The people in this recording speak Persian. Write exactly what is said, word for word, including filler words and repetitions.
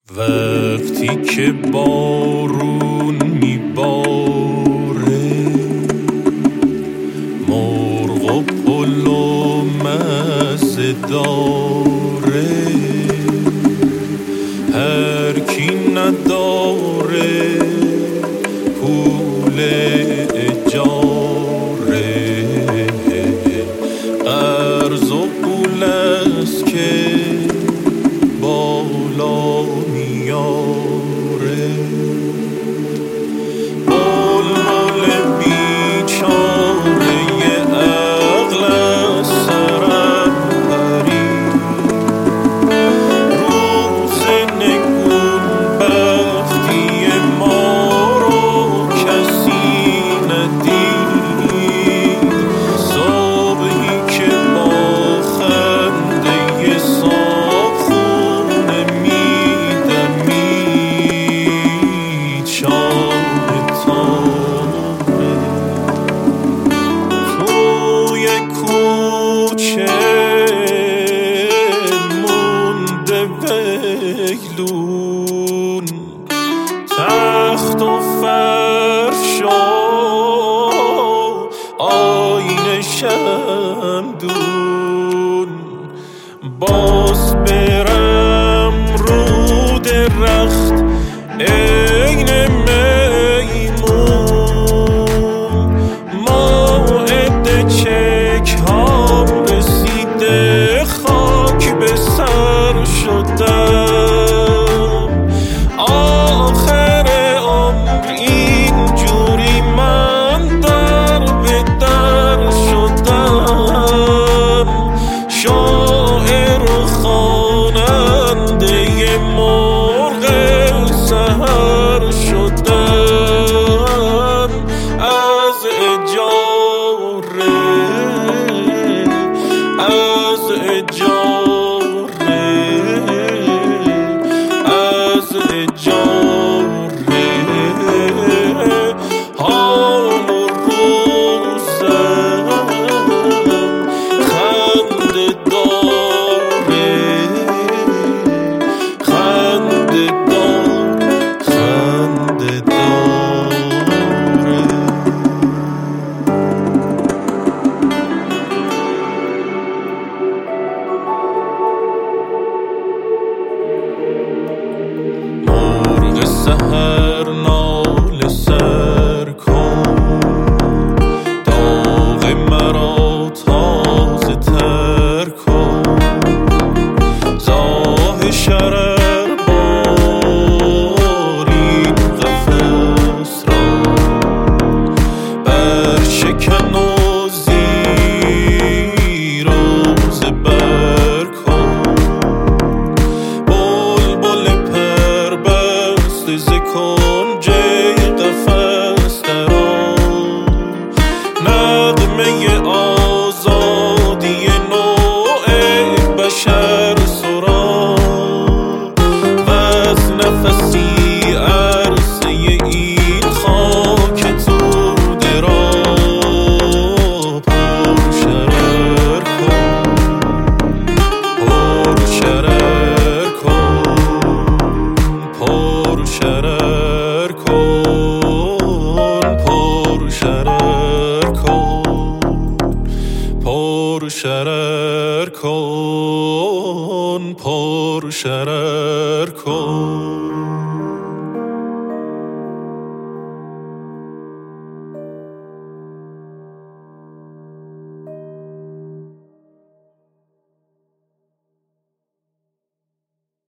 وقتی که بارون میباره مرغ و پلو مزه داره، هر کی نداره پول اجاره، قرض و پول است که بالا میاره. بلبل بیچاره عقل از سرم پرید، روز نگون بختی ما رو کسی ندید، صبحی که با خنده صابخونه میدمید، شام تاره توی کوچه مونده ویلون، تخت و فرش و آینه شمدون، باز برم رو درخت عین میمون، موعد چک ها رسیده خاک به سر شدم، آخر عمر اینجوری من در به در شدم، شاعر و خواننده مرغ سحر شدم، از اجاره از اجاره از اجاره حال و روزم خنده داره، خنده دار خنده داره. مرغ سحر ناله سر کن، داغ مرا تازه تر کن، زاه شرر بارید قفس را، برشکن و زیر و زبر کن، بلبل پر بسته ز کنجه قفس درآ، نغمه آزادی نوع بشر سرا، وز نفسی عرصه این خاک توده را پر شرر کن، پر شرر کن، پر شرر کن، پر شرر کن، پر شرر کن، پر شرر کن.